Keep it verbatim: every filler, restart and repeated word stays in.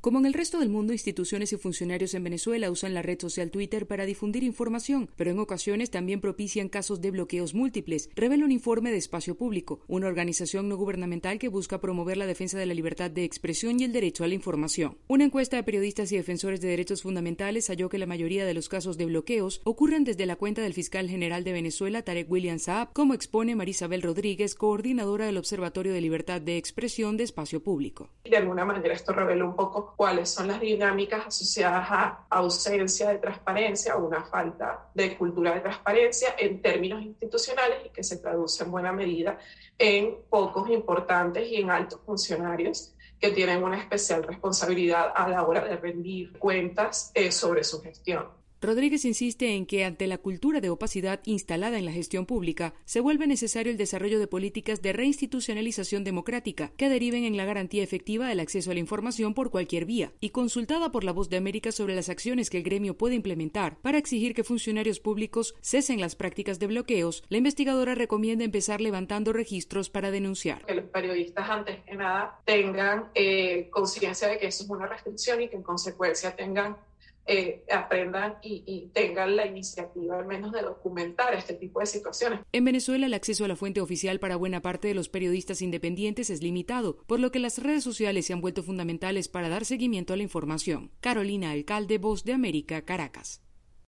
Como en el resto del mundo, instituciones y funcionarios en Venezuela usan la red social Twitter para difundir información, pero en ocasiones también propician casos de bloqueos múltiples, revela un informe de Espacio Público, una organización no gubernamental que busca promover la defensa de la libertad de expresión y el derecho a la información. Una encuesta de periodistas y defensores de derechos fundamentales halló que la mayoría de los casos de bloqueos ocurren desde la cuenta del fiscal general de Venezuela, Tarek William Saab, como expone Marisabel Rodríguez, coordinadora del Observatorio de Libertad de Expresión de Espacio Público. De alguna manera esto revela un poco cuáles son las dinámicas asociadas a ausencia de transparencia o una falta de cultura de transparencia en términos institucionales y que se traduce en buena medida en pocos importantes y en altos funcionarios que tienen una especial responsabilidad a la hora de rendir cuentas eh, sobre su gestión. Rodríguez insiste en que, ante la cultura de opacidad instalada en la gestión pública, se vuelve necesario el desarrollo de políticas de reinstitucionalización democrática que deriven en la garantía efectiva del acceso a la información por cualquier vía. Y consultada por La Voz de América sobre las acciones que el gremio puede implementar para exigir que funcionarios públicos cesen las prácticas de bloqueos, la investigadora recomienda empezar levantando registros para denunciar. Que los periodistas, antes que nada, tengan eh, conciencia de que eso es una restricción y que en consecuencia tengan Eh, aprendan y, y tengan la iniciativa al menos de documentar este tipo de situaciones. En Venezuela el acceso a la fuente oficial para buena parte de los periodistas independientes es limitado, por lo que las redes sociales se han vuelto fundamentales para dar seguimiento a la información. Carolina Alcalde, Voz de América, Caracas.